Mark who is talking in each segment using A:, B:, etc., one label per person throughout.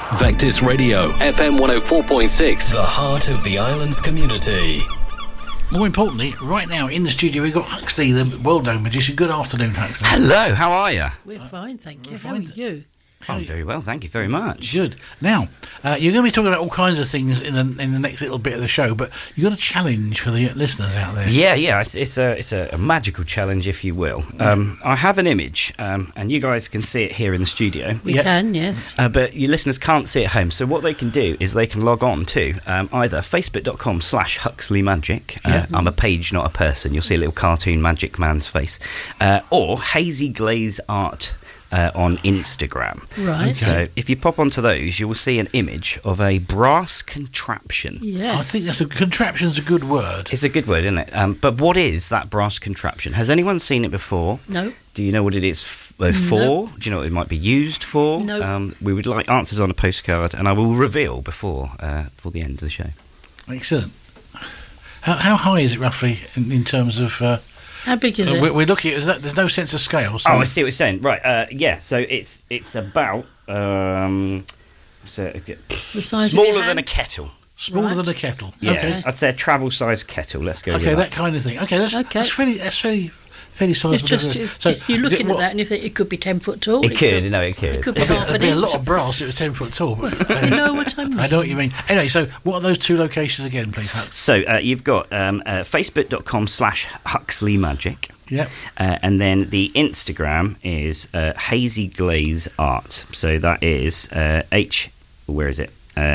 A: Vectis Radio, FM 104.6, the heart of the island's community.
B: More importantly, right now in the studio we've got Huxley, the world-known magician. Good afternoon, Huxley.
C: Hello, how are you?
D: We're fine, thank you. How are you?
C: I'm very well, thank you very much.
B: Good. Now, you're going to be talking about all kinds of things in the next little bit of the show, but you've got a challenge for the listeners out there.
C: Yeah, it's a magical challenge, if you will. I have an image, and you guys can see it here in the studio.
D: We can, yes.
C: But your listeners can't see it at home, so what they can do is they can log on to either facebook.com/Huxley Magic. I'm a page, not a person. You'll see a little cartoon magic man's face. Or Hazy Glaze Art on Instagram.
D: Right.
C: So if you pop onto those, you will see an image of a brass contraption.
D: Yes.
B: I think contraption's a good word.
C: It's a good word, isn't it? But what is that brass contraption? Has anyone seen it before?
D: No.
C: Do you know what it is for?
D: No.
C: Do you know what it might be used for?
D: No.
C: We would like answers on a postcard, and I will reveal before the end of the show.
B: Excellent. How high is it roughly in terms of...
D: How big is it?
B: We're looking at... There's no sense of scale. So.
C: Oh, I see what you're saying. Right, so it's about...
D: the size
C: smaller
D: of your
C: than
D: hand?
C: a kettle.
B: Smaller
D: Right.
B: than a kettle.
C: Yeah,
B: Okay.
C: I'd say a travel-sized kettle. Let's go with
B: Okay,
C: that.
B: that kind of thing. Okay, that's fairly
D: It's
B: sizable.
D: just
B: So
D: you're looking at that and you think it could be 10 foot tall.
C: It could be
D: It could be half
B: There'd
D: an
B: be a
D: inch.
B: lot of brass if it was 10 foot tall. But,
D: You know what I mean?
B: I know what you mean. Anyway, so what are those two locations again, please, Hux?
C: So you've got facebook.com/Huxley Magic.
B: Yep.
C: And then the Instagram is Hazy Glaze Art. So that is where is it?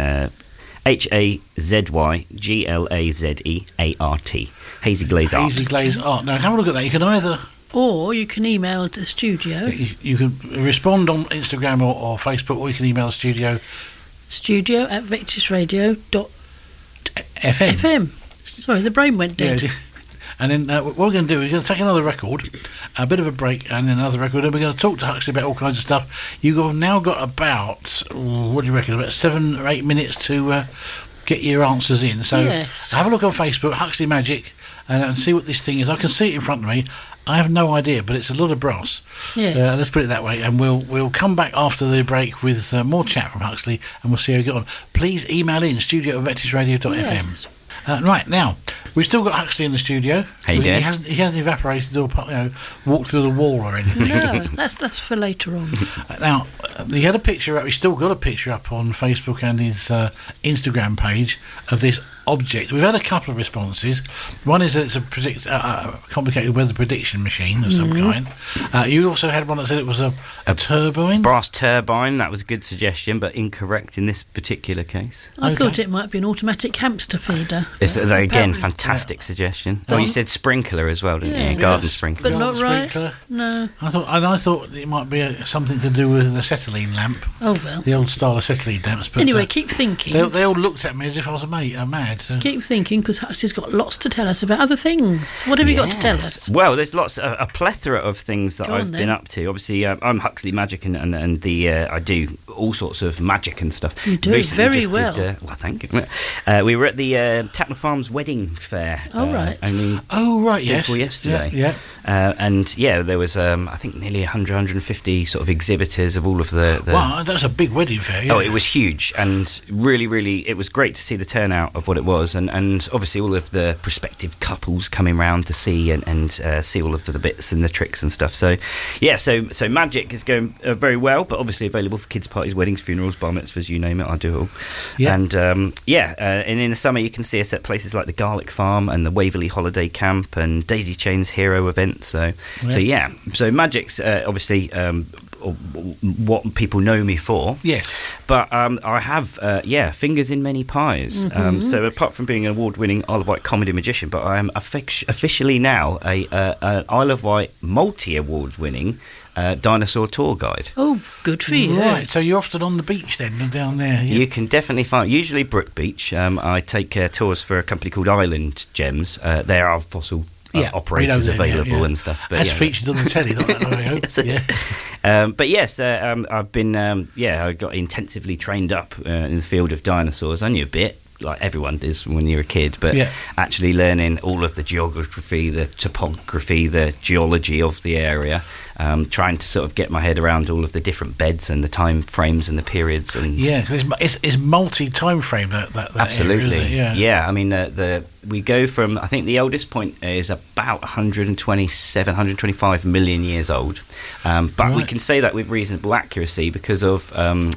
C: HAZYGLAZEART. Hazy Glaze Art.
B: Hazy Glaze Art. Now, have a look at that. You can either...
D: Or you can email the studio.
B: You can respond on Instagram or Facebook, or you can email the studio.
D: studio@vectisradio.fm.
B: FM.
D: Sorry, the brain went dead.
B: Yeah. And then what we're going to do is we're going to take another record, a bit of a break, and then another record, and we're going to talk to Huxley about all kinds of stuff. You've now got about, what do you reckon, about 7 or 8 minutes to get your answers in. So
D: Yes.
B: have a look on Facebook, Huxley Magic, and see what this thing is. I can see it in front of me. I have no idea, but it's a lot of brass.
D: Yes.
B: Let's put it that way. And we'll come back after the break with more chat from Huxley, and we'll see how we get on. Please email in studio@vectisradio.fm.
D: Yes.
B: Right, now, we've still got Huxley in the studio.
C: How you doing?
B: He hasn't evaporated or walked through the wall or anything.
D: No, that's for later on.
B: Now, he had a picture up, he's still got a picture up on Facebook and his Instagram page of this object. We've had a couple of responses. One is that it's a complicated weather prediction machine of some kind. You also had one that said it was a turbine.
C: Brass turbine, that was a good suggestion, but incorrect in this particular case.
D: I thought it might be an automatic hamster feeder.
C: It's, again,
D: Apparently-
C: fantastic suggestion.
D: Go
C: Oh, you
D: on.
C: said sprinkler as well, didn't
D: Yeah.
C: you? Garden
B: Yes.
C: sprinkler.
D: But not
B: Garden
D: right.
B: sprinkler.
D: No.
B: I thought it might be something to do with an acetylene lamp,
D: Oh well.
B: the old style acetylene lamps. But
D: Anyway, keep thinking.
B: they all looked at me as if I was mad. So.
D: Keep thinking, because Huxley's got lots to tell us about other things. What have you got to tell us?
C: Well, there's a plethora of things that
D: Go on
C: I've
D: then.
C: been up to. Obviously, I'm Huxley Magic, and I do all sorts of magic and stuff.
D: You do it
C: Recently
D: very
C: just
D: well.
C: well, thank you. We were at the Tatnall Farms wedding fair.
D: Oh, right.
B: Oh, right, yes.
C: Before yesterday.
B: Yeah.
C: And there was I think nearly 150 sort of exhibitors of all of the
B: Wow, that's a big wedding fair. Yeah.
C: Oh, it was huge, and really, it was great to see the turnout of what it was, and obviously all of the prospective couples coming round to see and see all of the bits and the tricks and stuff. So, yeah, so magic is going very well, but obviously available for kids' parties, weddings, funerals, bar mitzvahs, you name it, I do it all.
B: Yeah.
C: And and in the summer you can see us at places like the Garlic Farm and the Waverley Holiday Camp and Daisy Chain's Hero event. So magic's obviously what people know me for.
B: Yes.
C: But I have, fingers in many pies. So apart from being an award-winning Isle of Wight comedy magician, but I am officially now a Isle of Wight multi-award-winning dinosaur tour guide.
D: Oh, good for you.
B: Right, so you're often on the beach then, down there. Yeah.
C: You can definitely find, usually Brook Beach. I take tours for a company called Island Gems. There are fossil operators available and stuff. But
B: as featured on the telly, not that long ago.
C: But yes, I've been I got intensively trained up in the field of dinosaurs. I knew a bit. like everyone does when you're a kid, but
B: Yeah.
C: actually learning all of the geography, the topography, the geology of the area, trying to sort of get my head around all of the different beds and the time frames and the periods. And
B: Yeah, 'cause it's multi-time frame, that
C: absolutely,
B: area, isn't it?
C: yeah. I mean, we go from, I think the oldest point is about 125 million years old, but we
B: Right.
C: can say that with reasonable accuracy because of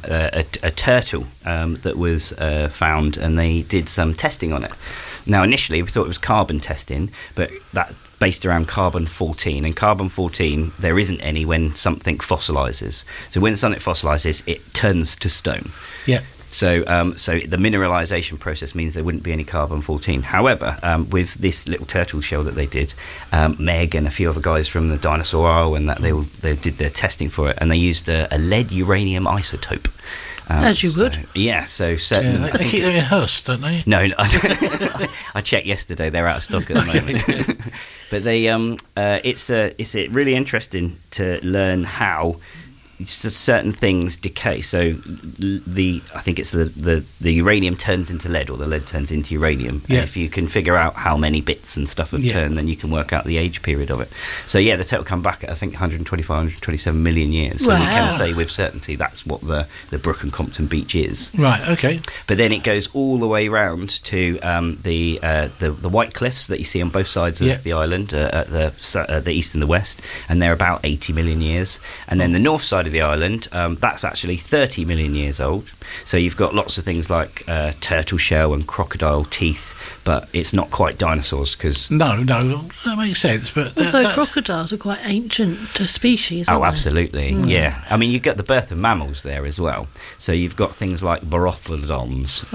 C: a turtle that was found, and they did some testing on it. Now, initially we thought it was carbon testing, but that based around carbon-14, and carbon-14 there isn't any when something fossilises. So when something fossilises, it turns to stone.
B: Yeah.
C: So the mineralisation process means there wouldn't be any carbon-14. However, with this little turtle shell that they did, Meg and a few other guys from the Dinosaur Isle, and that they did their testing for it, and they used a lead uranium isotope.
D: As you would.
C: So certain.
B: Yeah, they keep them in Hurst, don't they?
C: No, I checked yesterday. They're out of stock at the moment. But they, it's really interesting to learn how certain things decay. So I think it's the uranium turns into lead, or the lead turns into uranium.
B: Yeah.
C: And if you can figure out how many bits and stuff have turned, then you can work out the age period of it. So yeah, the turtle come back at I think 125, 127 million years. So we can
D: Wow.
C: say with certainty that's what the Brook and Compton Beach is.
B: Right. Okay.
C: But then it goes all the way round to the White Cliffs that you see on both sides of
B: Yeah.
C: the island, at the east and the west, and they're about 80 million years. And then the north side of the island, that's actually 30 million years old. So you've got lots of things like turtle shell and crocodile teeth, but it's not quite dinosaurs because...
B: No, that makes sense. But
D: Although crocodiles are quite ancient species, aren't
C: Oh,
D: they?
C: absolutely, yeah. I mean, you get the birth of mammals there as well. So you've got things like Barophodons.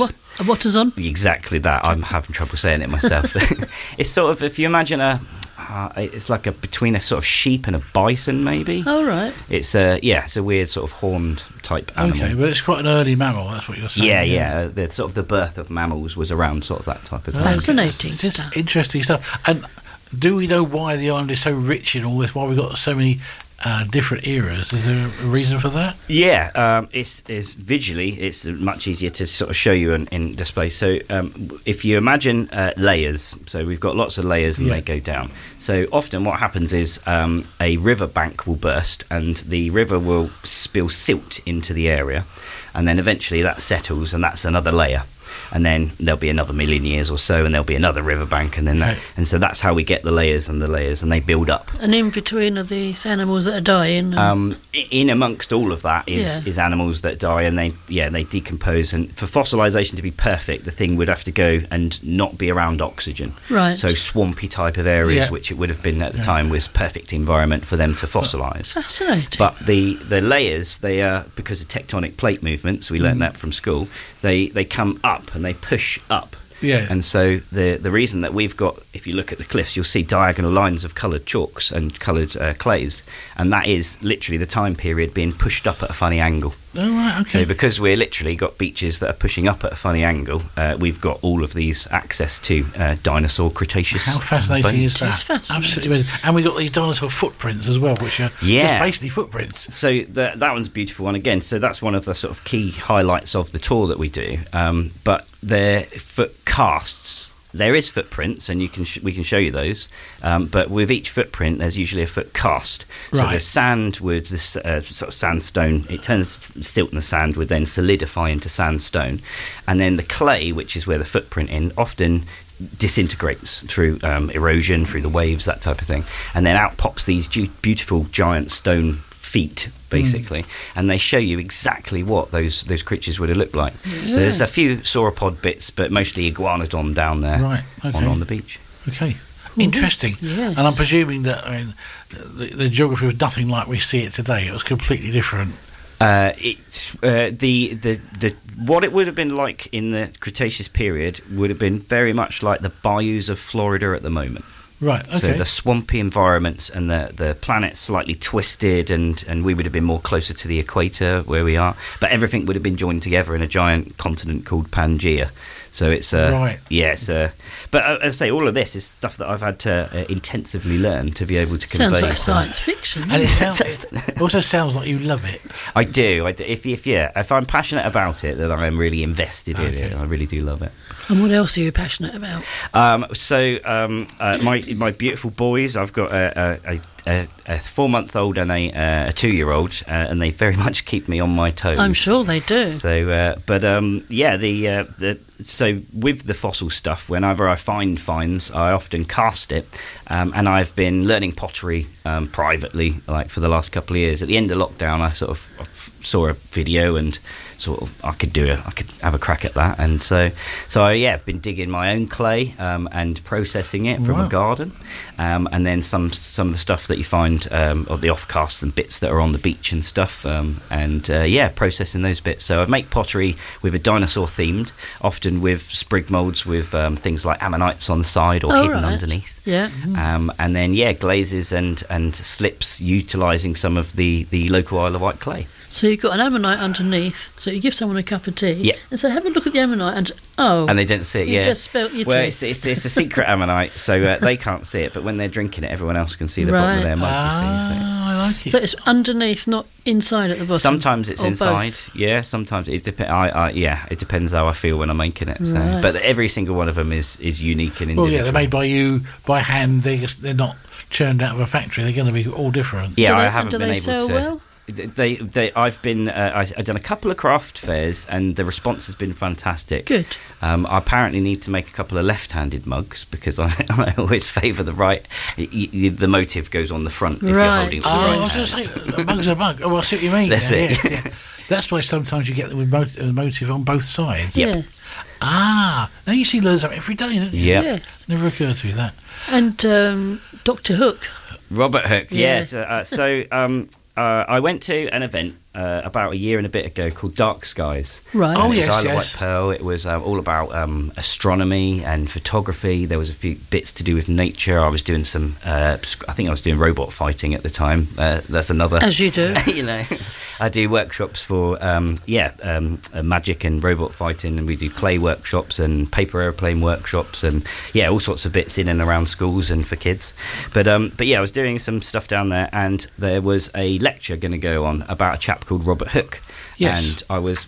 D: A what is on?
C: Exactly that. I'm having trouble saying it myself. It's sort of, if you imagine it's like between a sort of sheep and a bison, maybe.
D: Oh, right.
C: It's it's a weird sort of horned type animal.
B: Okay, but it's quite an early mammal. That's what you're saying.
C: Yeah. The sort of the birth of mammals was around sort of that type of thing.
D: Fascinating
B: It's just
D: stuff.
B: interesting stuff. And do we know why the island is so rich in all this? Why we've got so many different eras? Is there a reason for that?
C: Yeah, it's visually it's much easier to sort of show you in display. So if you imagine layers, so we've got lots of layers and they go down. So often what happens is a river bank will burst and the river will spill silt into the area, and then eventually that settles and that's another layer. And then there'll be another million years or so, and there'll be another riverbank, and then and so that's how we get the layers, and they build up.
D: And in between are these animals that are dying.
C: In amongst all of that is animals that die, and they decompose. And for fossilization to be perfect, the thing would have to go and not be around oxygen.
D: Right.
C: So swampy type of areas, which it would have been at the time, was perfect environment for them to fossilize.
D: Fascinating.
C: But the layers, they are, because of tectonic plate movements, we learned that from school, they come up and they push up.
B: Yeah.
C: And so the reason that we've got, if you look at the cliffs, you'll see diagonal lines of coloured chalks and coloured clays, and that is literally the time period being pushed up at a funny angle.
B: Oh, right, okay.
C: So because we're literally got beaches that are pushing up at a funny angle, we've got all of these access to dinosaur Cretaceous.
B: How fascinating is that?
D: It's fascinating.
B: Absolutely amazing. And we've got these dinosaur footprints as well, which are just basically footprints.
C: So that one's a beautiful one again. So that's one of the sort of key highlights of the tour that we do. But they're foot casts. There is footprints, and we can show you those. But with each footprint, there's usually a foot cast. So
B: Right.
C: the sand would, this sort of sandstone, it turns silt in the sand would then solidify into sandstone, and then the clay, which is where the footprint in, often disintegrates through erosion, through the waves, that type of thing, and then out pops these beautiful giant stone feet, basically, and they show you exactly what those creatures would have looked like. So there's a few sauropod bits, but mostly iguanodon down there,
B: Right, okay.
C: on the beach.
B: Okay. Interesting.
D: Yes.
B: And I'm presuming that the geography was nothing like we see it today. It was completely different.
C: What it would have been like in the Cretaceous period would have been very much like the bayous of Florida at the moment.
B: Right, okay.
C: So the swampy environments and the planet's slightly twisted, and we would have been more closer to the equator where we are. But everything would have been joined together in a giant continent called Pangaea. So it's
B: Right.
C: Yeah, but as I say, all of this is stuff that I've had to intensively learn to be able to
D: Sounds
C: convey.
D: like science fiction.
B: And
D: doesn't
B: it also sounds like you love it.
C: I do. If I'm passionate about it, then I'm really invested in it. I really do love it.
D: And what else are you passionate about?
C: My beautiful boys. I've got a 4-month-old and a 2-year-old, and they very much keep me on my toes.
D: I'm sure they do.
C: So, so with the fossil stuff, whenever I find finds, I often cast it, and I've been learning pottery privately, like for the last couple of years. At the end of lockdown, I sort of saw a video and sort of I could have a crack at that, and so I've been digging my own clay and processing it from a garden, and then some of the stuff that you find of the offcasts and bits that are on the beach and stuff, processing those bits. So I make pottery with a dinosaur themed, often with sprig moulds with things like ammonites on the side or hidden underneath.
D: Yeah.
C: And then glazes and slips utilising some of the local Isle of Wight clay.
D: So you've got an ammonite underneath. So you give someone a cup of tea.
C: Yeah.
D: And say, have a look at the ammonite. And
C: they don't see it.
D: you just spilt your tea.
C: It's a secret ammonite, so they can't see it. But when they're drinking it, everyone else can see the bottom of their mug.
B: I like it.
D: So it's underneath, not inside at the bottom.
C: Sometimes it's
D: or
C: inside.
D: both?
C: Yeah. Sometimes it depends. It depends how I feel when I'm making it. So.
D: Right.
C: But every single one of them is unique and individual.
B: Well, yeah, they're made by you by hand. They're not churned out of a factory. They're going to be all different.
C: Yeah,
D: I
C: haven't been able
D: sell
C: to.
D: Well?
C: I've done a couple of craft fairs and the response has been fantastic.
D: Good.
C: I apparently need to make a couple of left-handed mugs because I always favour the right. The motive goes on the front if you're
D: Right.
C: holding it with the
B: I
C: right
B: was
C: hand.
B: going to say, a mug's a mug. Oh, I see what you mean.
C: That's it.
B: Yes, yeah. That's why sometimes you get them with motive on both sides.
C: Yep.
D: Yes.
B: Now you see loads of them every day, don't you?
C: Yep.
D: Yes.
B: Never occurred to me that.
D: And Dr. Hook.
C: Robert Hooke,
D: Yeah.
C: I went to an event about a year and a bit ago called Dark Skies.
D: Right.
B: Oh,
C: And it was
B: yes,
C: Isle of
B: yes.
C: Wight Pearl. It was all about astronomy and photography. There was a few bits to do with nature. I was doing some, I think I was doing robot fighting at the time. That's another.
D: As you do.
C: I do workshops for magic and robot fighting, and we do clay workshops and paper airplane workshops, and all sorts of bits in and around schools and for kids. But I was doing some stuff down there, and there was a lecture going to go on about a chap called Robert Hooke.
B: Yes.
C: And I was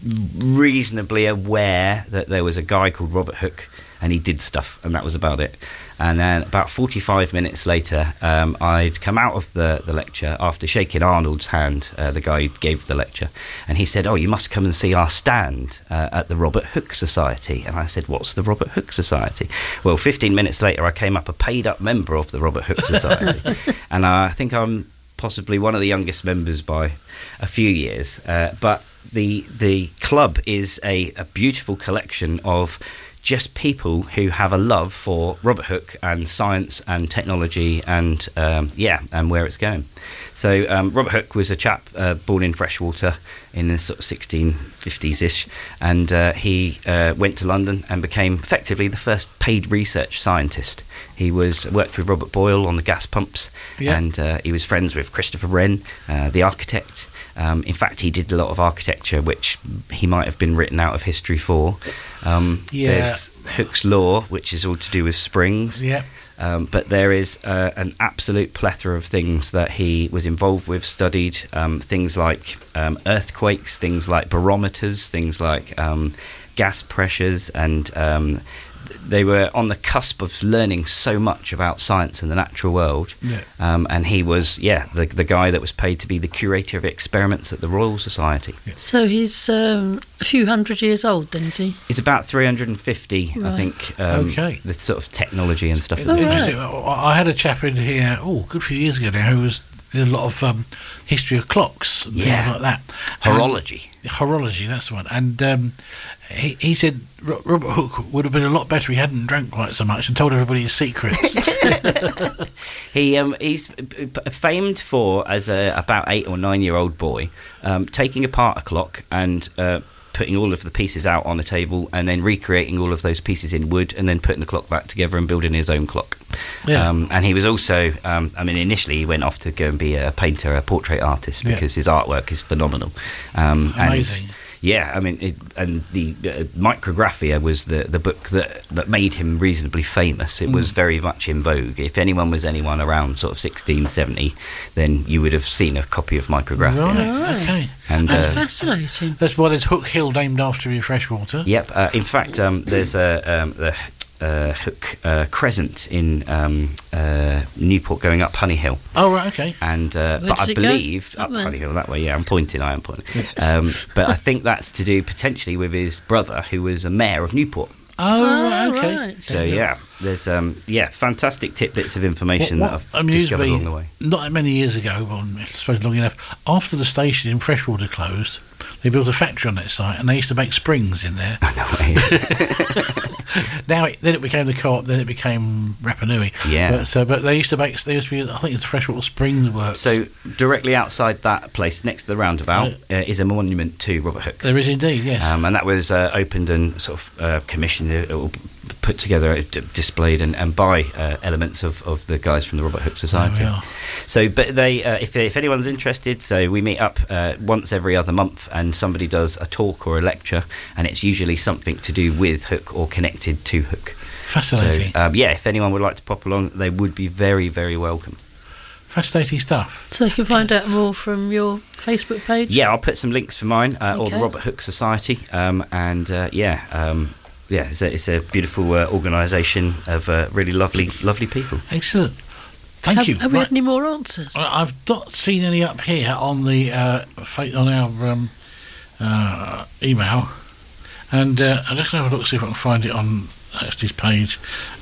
C: reasonably aware that there was a guy called Robert Hooke, and he did stuff, and that was about it. And then about 45 minutes later, I'd come out of the lecture after shaking Arnold's hand, the guy who gave the lecture, and he said, "Oh, you must come and see our stand at the Robert Hooke Society." And I said, "What's the Robert Hooke Society?" Well, 15 minutes later, I came up a paid-up member of the Robert Hooke Society, and I think I'm possibly one of the youngest members by a few years. But the club is a beautiful collection of just people who have a love for Robert Hooke and science and technology and where it's going. So Robert Hooke was a chap born in Freshwater in the sort of 1650s-ish, and he went to London and became effectively the first paid research scientist. He worked with Robert Boyle on the gas pumps, and he was friends with Christopher Wren, the architect. In fact, he did a lot of architecture, which he might have been written out of history for. There's Hooke's Law, which is all to do with springs.
B: Yeah.
C: But there is an absolute plethora of things that he was involved with, studied, things like earthquakes, things like barometers, things like gas pressures, and they were on the cusp of learning so much about science and the natural world.
B: Yeah.
C: And he was, the guy that was paid to be the curator of experiments at the Royal Society.
B: Yeah.
D: So he's a few hundred years old then, is he?
C: It's about 350, I
D: Right.
C: think,
B: Okay.
C: the sort of technology and stuff.
D: Oh,
B: Interesting. I had a chap in here, a good few years ago now, who did a lot of history of clocks and things like that.
C: Horology.
B: Horology, that's the one. And he said Robert Hooke would have been a lot better if he hadn't drank quite so much and told everybody his secrets.
C: He's famed for, as a about 8 or 9 year old boy, taking apart a clock and putting all of the pieces out on a table and then recreating all of those pieces in wood and then putting the clock back together and building his own clock.
B: Yeah.
C: And he was also, initially he went off to go and be a painter, a portrait artist, because his artwork is phenomenal.
B: Amazing.
C: Yeah, I mean, the Micrographia was the book that made him reasonably famous. It was very much in vogue. If anyone was anyone around sort of 1670, then you would have seen a copy of Micrographia.
B: Right. Okay.
C: And
D: That's fascinating.
B: That's why there's Hook Hill named after you, Freshwater.
C: Yep. In fact, there's the Hook Crescent in Newport going up Honey Hill.
B: Oh, right, okay.
C: And but
D: does
C: I
D: it go?
C: believe
D: Up
C: up
D: there?
C: Honey Hill that way. Yeah, I'm pointing. But I think that's to do potentially with his brother, who was a mayor of Newport.
B: Oh, right, okay.
D: right.
C: So yeah, there's fantastic tidbits of information that I've
B: amused
C: discovered
B: me,
C: along the way.
B: not that many years ago, well, I suppose long enough, after the station in Freshwater closed, they built a factory on that site, and they used to make springs in there.
C: No way.
B: Then it became the Co-op, then it became Rapa Nui.
C: Yeah.
B: But they used to make, I think it's Freshwater Springs Works.
C: So directly outside that place, next to the roundabout, is a monument to Robert Hooke.
B: There is indeed, yes.
C: And that was opened and sort of commissioned, or put together, displayed, and by elements of the guys from the Robert Hooke Society.
B: There we are.
C: So, but they, if anyone's interested, so we meet up once every other month, and somebody does a talk or a lecture, and it's usually something to do with Hooke or connected to Hooke.
B: Fascinating.
C: So, if anyone would like to pop along, they would be very, very welcome.
B: Fascinating stuff.
D: So they can find out more from your Facebook page?
C: Yeah, I'll put some links for mine, or the
D: Okay.
C: Robert Hooke Society, it's a beautiful organisation of really lovely people.
B: Excellent. Thank you.
D: Have we
B: Right.
D: had any more answers?
B: I've not seen any up here on the on our email, and I'm just going to have a look, see if I can find it on Ashley's page.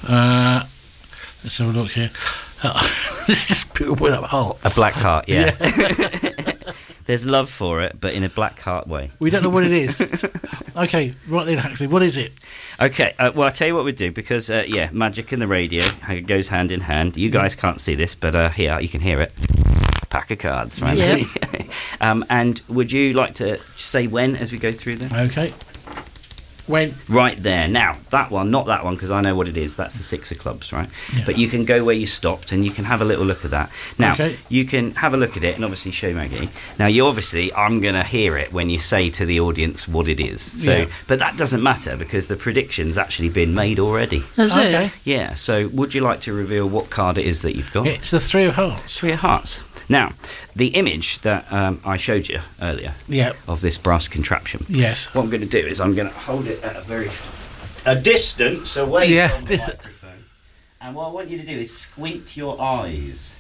B: Let's have a look here. This is just people putting up hearts.
C: A black heart, yeah. There's love for it, but in a black heart way.
B: We don't know what it is. Okay, right then, Huxley, what is it?
C: Okay, well, I'll tell you what we do, because, magic and the radio goes hand in hand. You guys can't see this, but here, you can hear it. Pack of cards, right?
D: Yeah.
C: And would you like to say when as we go through them?
B: Okay. When?
C: Right there. Now, that one, not that one, because I know what it is. That's the six of clubs, right?
B: Yeah.
C: But you can go where you stopped, and you can have a little look at that. Now,
B: Okay.
C: you can have a look at it and obviously show Maggie. Now, I'm going to hear it when you say to the audience what it is. So,
B: Yeah.
C: But that doesn't matter, because the prediction's actually been made already.
D: Has
B: Okay.
D: it?
C: Yeah, so would you like to reveal what card it is that you've got?
B: It's the Three of Hearts.
C: Three of Hearts. Now, the image that I showed you earlier
B: Yeah.
C: of this brass contraption,
B: Yes.
C: what I'm going to do is I'm going to hold it at a distance away
B: Yeah,
C: from the microphone. And what I want you to do is squint your eyes.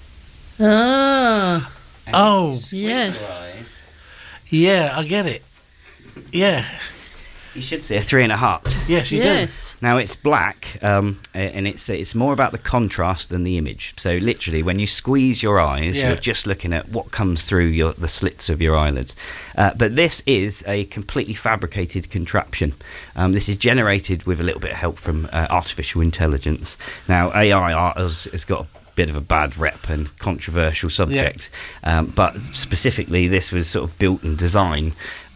D: Ah,
C: And
B: Oh.
C: squint
D: Yes.
C: your eyes.
B: Yeah, I get it. Yeah.
C: You should see a three and a heart.
B: Yes, you
D: yes.
C: Now it's black, and it's more about the contrast than the image. So literally, when you squeeze your eyes,
B: Yeah.
C: you're just looking at what comes through the slits of your eyelids. But this is a completely fabricated contraption. This is generated with a little bit of help from artificial intelligence. Now AI art has got a bit of a bad rep and controversial subject, but specifically this was sort of built and designed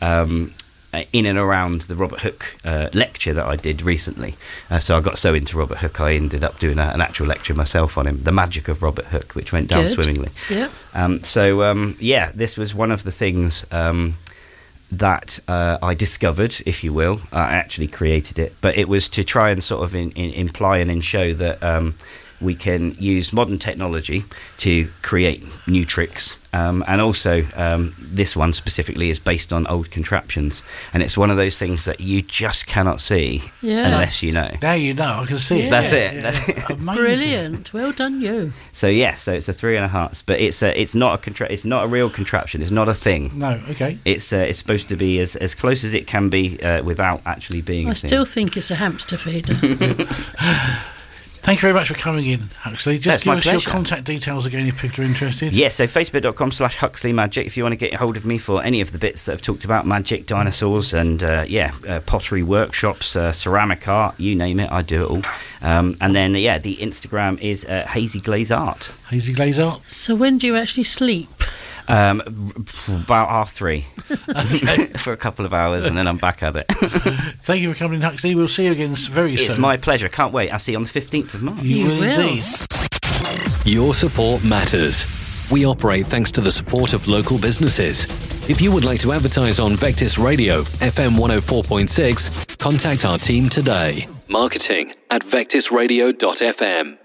C: in and around the Robert Hooke lecture that I did recently. So I got so into Robert Hooke, I ended up doing an actual lecture myself on him, The Magic of Robert Hooke, which went down
D: Good.
C: swimmingly.
D: Yeah.
C: This was one of the things that I discovered, if you will. I actually created it, but it was to try and sort of imply and show that we can use modern technology to create new tricks. And also, this one specifically is based on old contraptions. And it's one of those things that you just cannot see
D: Yeah.
C: unless you know.
B: Now you know. I can see it.
C: That's
B: Yeah,
C: it.
B: yeah. Amazing.
D: Brilliant. Well done, you.
C: So it's a three and a hearts, but it's not it's not a real contraption. It's not a thing.
B: No, okay.
C: It's supposed to be as close as it can be without actually being
D: I
C: a thing.
D: still think it's a hamster feeder.
B: Thank you very much for coming in, Huxley. Just
C: That's
B: give
C: my
B: us your
C: pleasure.
B: contact details again if people are interested.
C: Yeah, so facebook.com/Huxley Magic if you want to get hold of me for any of the bits that I've talked about, magic, dinosaurs, and pottery workshops, ceramic art, you name it, I do it all. And then, the Instagram is Hazy Glaze Art.
B: Hazy Glaze Art.
D: So when do you actually sleep?
C: About 3:30 for a couple of hours, and then I'm back at it.
B: Thank you for coming in, Huxley. We'll see you again very soon.
C: It's my pleasure. Can't wait. I'll see you on the 15th of March.
B: You will
D: will.
B: indeed.
A: Your support matters. We operate thanks to the support of local businesses. If you would like to advertise on Vectis Radio, FM 104.6, contact our team today. Marketing@vectisradio.fm.